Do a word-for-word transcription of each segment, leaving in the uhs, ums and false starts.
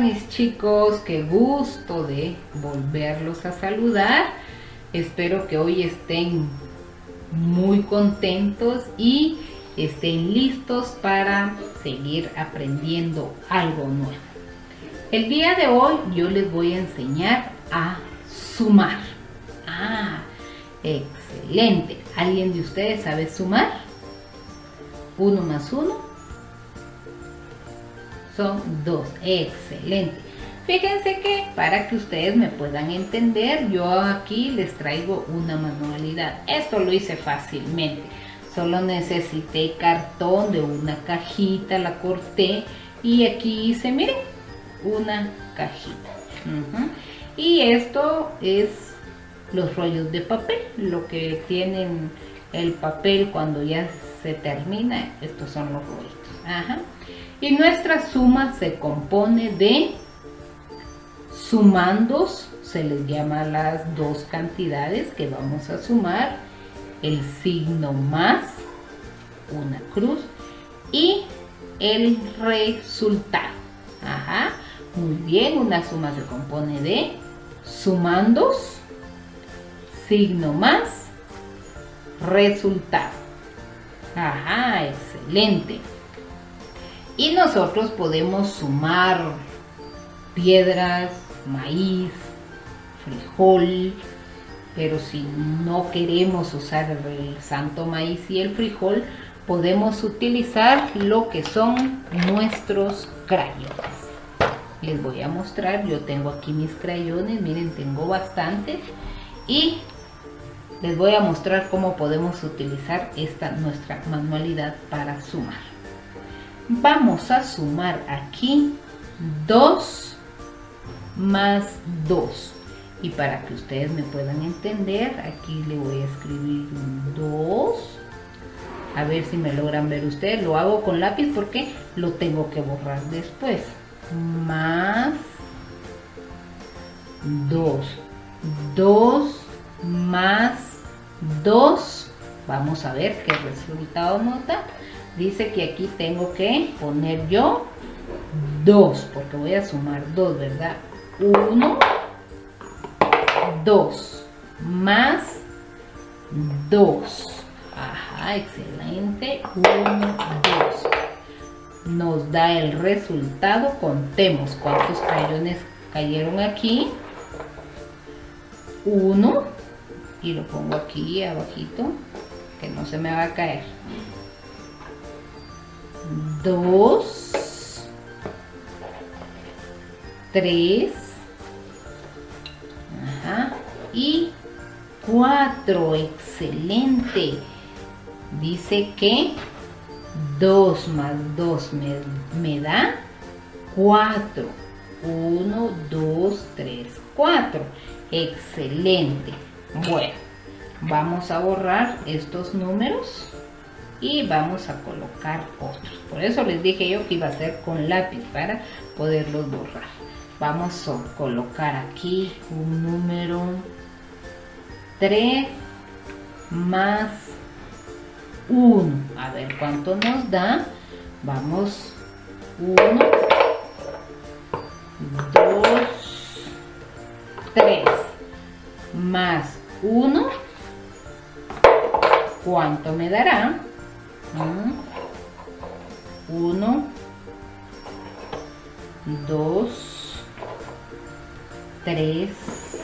mis chicos? Qué gusto de volverlos a saludar. Espero que hoy estén muy contentos y estén listos para seguir aprendiendo algo nuevo. El día de hoy yo les voy a enseñar a sumar. Ah, excelente. ¿Alguien de ustedes sabe sumar? Uno más uno son dos. Excelente. Fíjense que para que ustedes me puedan entender, yo aquí les traigo una manualidad. Esto lo hice fácilmente. Solo necesité cartón de una cajita, la corté y aquí hice, miren, una cajita. Uh-huh. Y esto es los rollos de papel, lo que tienen el papel cuando ya se termina. Estos son los rollos. Ajá. Y nuestra suma se compone de sumandos, se les llama las dos cantidades que vamos a sumar, el signo más, una cruz, y el resultado. Ajá. Muy bien, una suma se compone de sumandos, signo más, resultado. Ajá, excelente. Y nosotros podemos sumar piedras, maíz, frijol, pero si no queremos usar el santo maíz y el frijol, podemos utilizar lo que son nuestros crayones. Les voy a mostrar, yo tengo aquí mis crayones, miren, tengo bastantes, y les voy a mostrar cómo podemos utilizar esta nuestra manualidad para sumar. Vamos a sumar aquí dos más dos, y para que ustedes me puedan entender, aquí le voy a escribir dos. A ver si me logran ver ustedes. Lo hago con lápiz porque lo tengo que borrar después. Más dos. dos más dos. Vamos a ver qué resultado nos da. Dice que aquí tengo que poner yo dos, porque voy a sumar dos, ¿verdad? uno, dos, más dos. Ajá, excelente. uno, dos. Nos da el resultado. Contemos cuántos crayones cayeron aquí. uno. Y lo pongo aquí abajito, que no se me va a caer. dos, tres, ajá, y cuatro. Excelente. Dice que dos más dos me, me da cuatro. uno, dos, tres, cuatro. Excelente. Bueno, vamos a borrar estos números y vamos a colocar otros. Por eso les dije yo que iba a ser con lápiz para poderlos borrar. Vamos a colocar aquí un número tres más uno. A ver cuánto nos da. Vamos, uno, dos, tres, más uno. ¿Cuánto me dará? uno, dos, tres,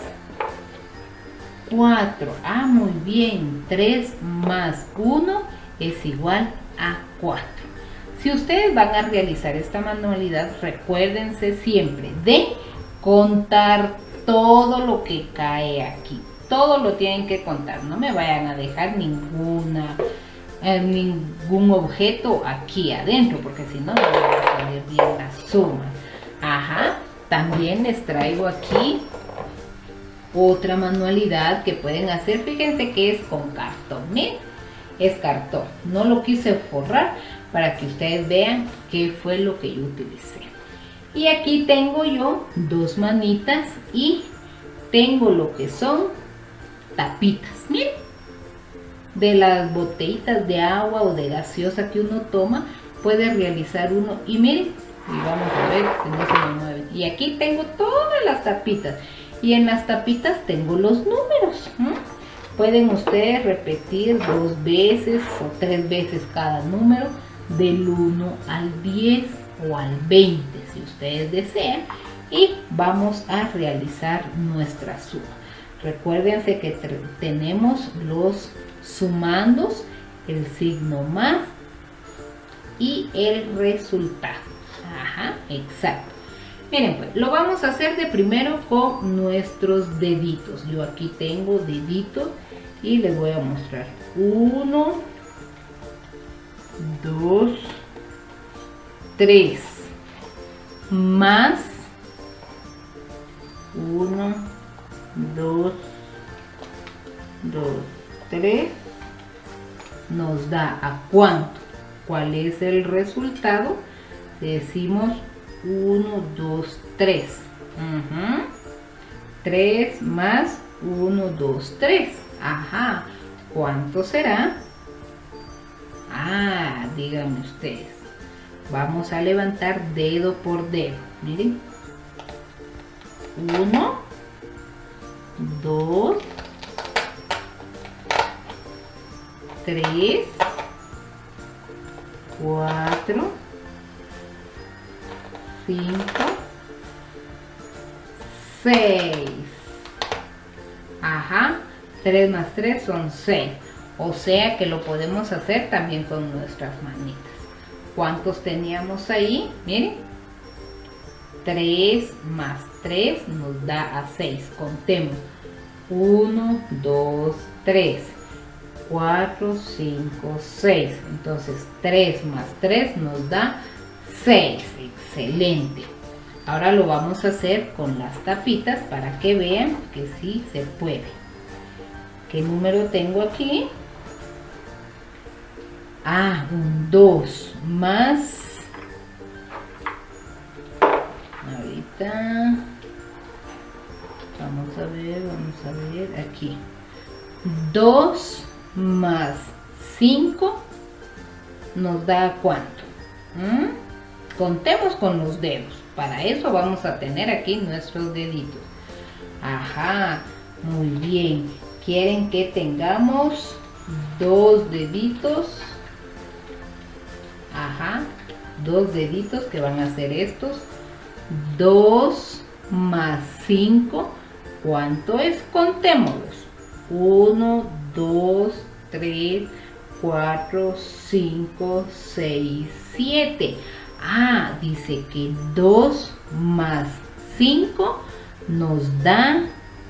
cuatro. Ah, muy bien. tres más uno es igual a cuatro. Si ustedes van a realizar esta manualidad, recuérdense siempre de contar todo lo que cae aquí. Todo lo tienen que contar. No me vayan a dejar ninguna... ningún objeto aquí adentro, porque si no, no va a salir bien la suma. Ajá. También les traigo aquí otra manualidad que pueden hacer. Fíjense que es con cartón. ¿eh? Es cartón. No lo quise forrar para que ustedes vean qué fue lo que yo utilicé. Y aquí tengo yo dos manitas y tengo lo que son tapitas. Miren, de las botellitas de agua o de gaseosa que uno toma, puede realizar uno. Y miren, y vamos a ver que no se me mueven. Y aquí tengo todas las tapitas y en las tapitas tengo los números. ¿Mm? Pueden ustedes repetir dos veces o tres veces cada número del uno al diez o al veinte si ustedes desean, y vamos a realizar nuestra suma. Recuérdense que tenemos los sumandos, el signo más y el resultado. Ajá, exacto. Miren, pues lo vamos a hacer de primero con nuestros deditos. Yo aquí tengo deditos y les voy a mostrar. Uno, dos, tres, más uno, dos, dos, tres, nos da ¿a cuánto? ¿Cuál es el resultado? Decimos uno, dos, tres. Uh-huh. tres más uno, dos, tres. Ajá. ¿Cuánto será? Ah, díganme ustedes. Vamos a levantar dedo por dedo. Miren. uno, dos, tres, cuatro, cinco, seis. Ajá, tres más tres son seis. O sea que lo podemos hacer también con nuestras manitas. ¿Cuántos teníamos ahí? Miren. tres más tres nos da a seis. Contemos. uno, dos, tres. cuatro, cinco, seis. Entonces tres más tres nos da seis. Excelente. Ahora lo vamos a hacer con las tapitas para que vean que sí se puede. ¿Qué número tengo aquí? Ah, un dos más. Ahorita vamos a ver, vamos a ver aquí. dos más cinco nos da ¿cuánto? ¿Mm? Contemos con los dedos. Para eso vamos a tener aquí nuestros deditos. Ajá, muy bien. ¿Quieren que tengamos dos deditos? Ajá, dos deditos que van a ser estos. dos más cinco, ¿cuánto es? Contémoslos. uno, dos, tres, cuatro, cinco, seis, siete. Ah, dice que dos más cinco nos da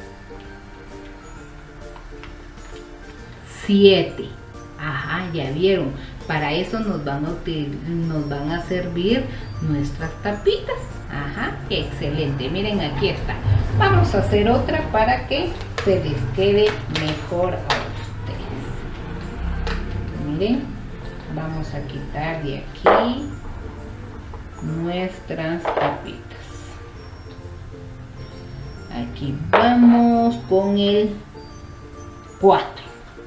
siete. Ajá, ya vieron. Para eso nos van a, nos van a servir nuestras tapitas. Ajá, excelente. Miren, aquí está. Vamos a hacer otra para que se les quede mejor a ustedes. Miren, vamos a quitar de aquí nuestras tapitas. Aquí vamos con el cuatro.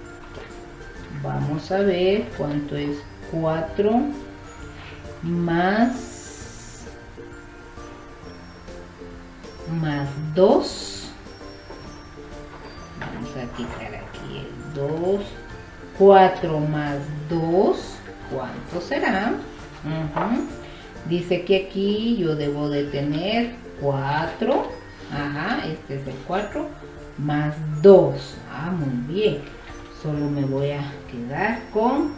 Vamos a ver cuánto es cuatro más más dos. Vamos a quitar aquí el dos. cuatro más dos, ¿cuánto será? Uh-huh. Dice que aquí yo debo de tener cuatro. Ajá, este es el cuatro más dos. Ah, muy bien. Solo me voy a quedar con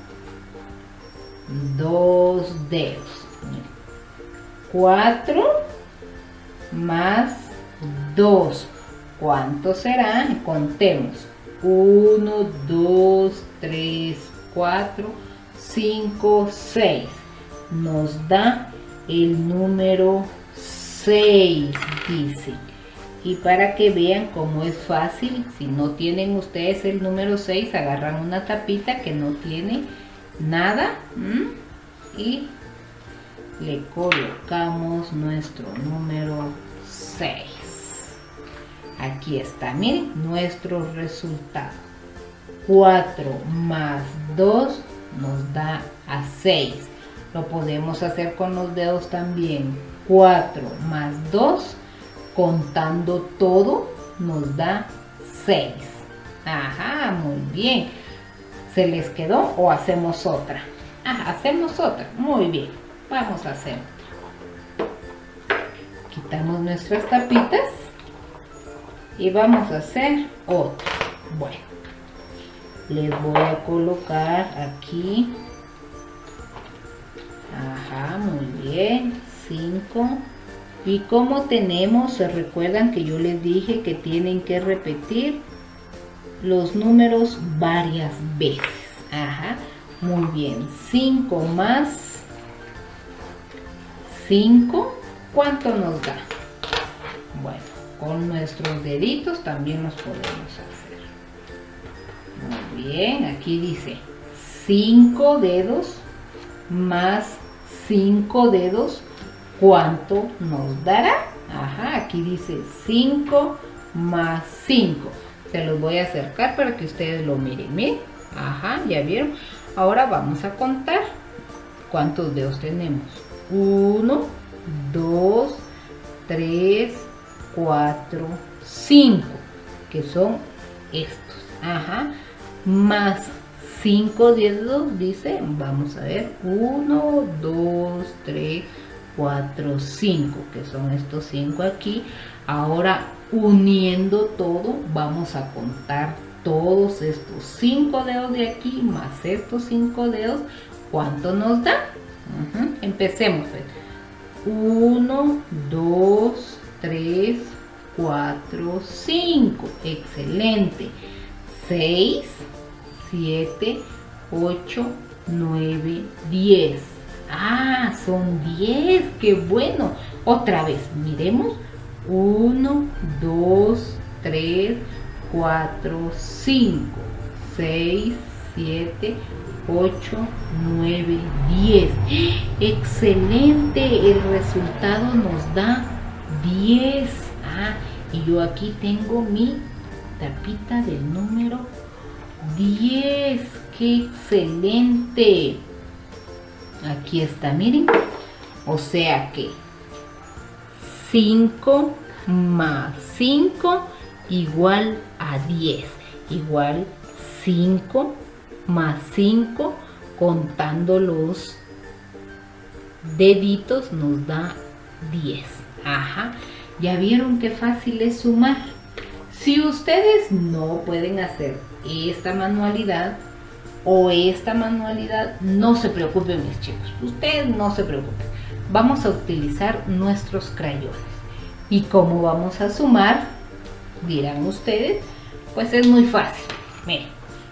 dos dedos. cuatro más dos. ¿Cuánto será? Contemos. uno, dos, tres, cuatro, cinco, seis. Nos da el número seis, dice. Y para que vean cómo es fácil, si no tienen ustedes el número seis, agarran una tapita que no tiene nada, ¿m? Y le colocamos nuestro número seis. Aquí está, miren, nuestro resultado. cuatro más dos nos da a seis. Lo podemos hacer con los dedos también. cuatro más dos, contando todo, nos da seis. Ajá, muy bien. ¿Se les quedó o hacemos otra? Ah, hacemos otra. Muy bien. Vamos a hacer otra. Quitamos nuestras tapitas y vamos a hacer otra. Bueno, les voy a colocar aquí. Ajá, muy bien. cinco. Y como tenemos, se recuerdan que yo les dije que tienen que repetir los números varias veces. Ajá, muy bien. cinco más cinco, ¿cuánto nos da? Bueno, con nuestros deditos también los podemos hacer. Muy bien, aquí dice cinco dedos más cinco dedos, ¿cuánto nos dará? Ajá, aquí dice cinco más cinco. Se los voy a acercar para que ustedes lo miren. Miren, ajá, ya vieron. Ahora vamos a contar cuántos dedos tenemos. uno, dos, tres, cuatro, cinco, que son estos. Ajá, más cinco dedos, dice, vamos a ver, uno, dos, tres, cuatro, cinco, que son estos cinco aquí. Ahora, uniendo todo, vamos a contar todos estos cinco dedos de aquí más estos cinco dedos. ¿Cuánto nos da? Uh-huh. Empecemos. uno, dos, tres, cuatro, cinco. Excelente. seis, siete, ocho, nueve, diez. Ah, son diez. ¡Qué bueno! Otra vez, miremos. uno, dos, tres, cuatro, cinco, seis, siete, ocho, nueve, diez. ¡Excelente! El resultado nos da diez. Ah, y yo aquí tengo mi tapita del número diez. ¡Qué excelente! Aquí está, miren. O sea que cinco más cinco igual a diez. Igual cinco más cinco, contando los deditos, nos da diez. Ajá. ¿Ya vieron qué fácil es sumar? Si ustedes no pueden hacer esta manualidad o esta manualidad, no se preocupen, mis chicos. Ustedes no se preocupen. Vamos a utilizar nuestros crayones. ¿Y cómo vamos a sumar? Dirán ustedes. Pues es muy fácil. Miren.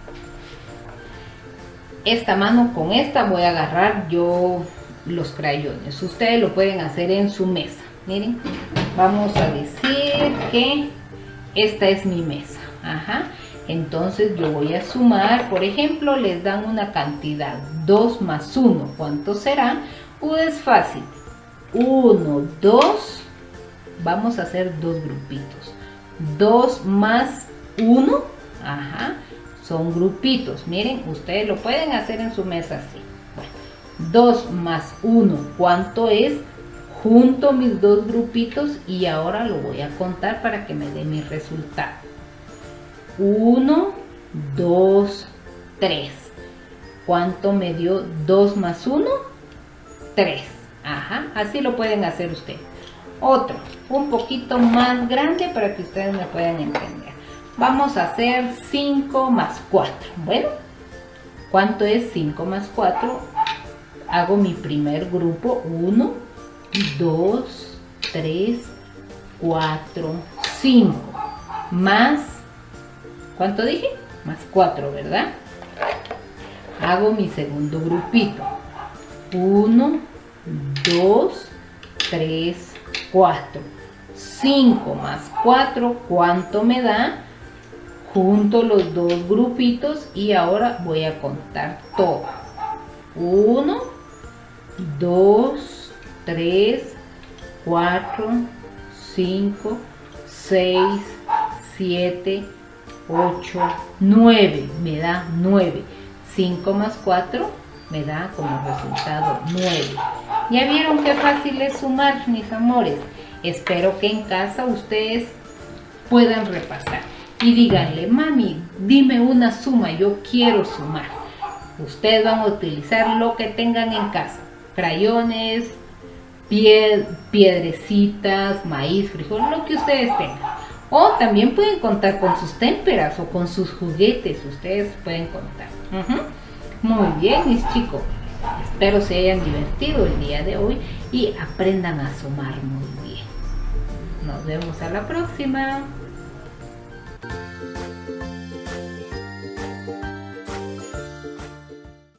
Esta mano con esta voy a agarrar yo los crayones. Ustedes lo pueden hacer en su mesa. Miren. Vamos a decir que esta es mi mesa. Ajá. Entonces yo voy a sumar, por ejemplo, les dan una cantidad, dos más uno, ¿cuánto será? Pues es fácil, uno, dos, vamos a hacer dos grupitos, dos más uno, ajá, son grupitos, miren, ustedes lo pueden hacer en su mesa así. Bueno, dos más uno, ¿cuánto es? Junto mis dos grupitos y ahora lo voy a contar para que me dé mi resultado. uno, dos, tres. ¿Cuánto me dio dos más uno? tres. Ajá, así lo pueden hacer ustedes. Otro, un poquito más grande para que ustedes me puedan entender. Vamos a hacer cinco más cuatro. Bueno, ¿cuánto es cinco más cuatro? Hago mi primer grupo. uno, dos, tres, cuatro, cinco. Más, ¿cuánto dije? Más cuatro, ¿verdad? Hago mi segundo grupito. uno, dos, tres, cuatro. cinco más cuatro, ¿cuánto me da? Junto los dos grupitos y ahora voy a contar todo. uno, dos, tres, cuatro, cinco, seis, siete, ocho, nueve. Me da nueve. cinco más cuatro, me da como resultado nueve. ¿Ya vieron qué fácil es sumar, mis amores? Espero que en casa ustedes puedan repasar y díganle, mami, dime una suma, yo quiero sumar. Ustedes van a utilizar lo que tengan en casa, crayones, pie, piedrecitas, maíz, frijol, lo que ustedes tengan. O también pueden contar con sus témperas o con sus juguetes, ustedes pueden contar. Uh-huh. Muy bien, mis chicos. Espero se hayan divertido el día de hoy y aprendan a sumar muy bien. Nos vemos a la próxima.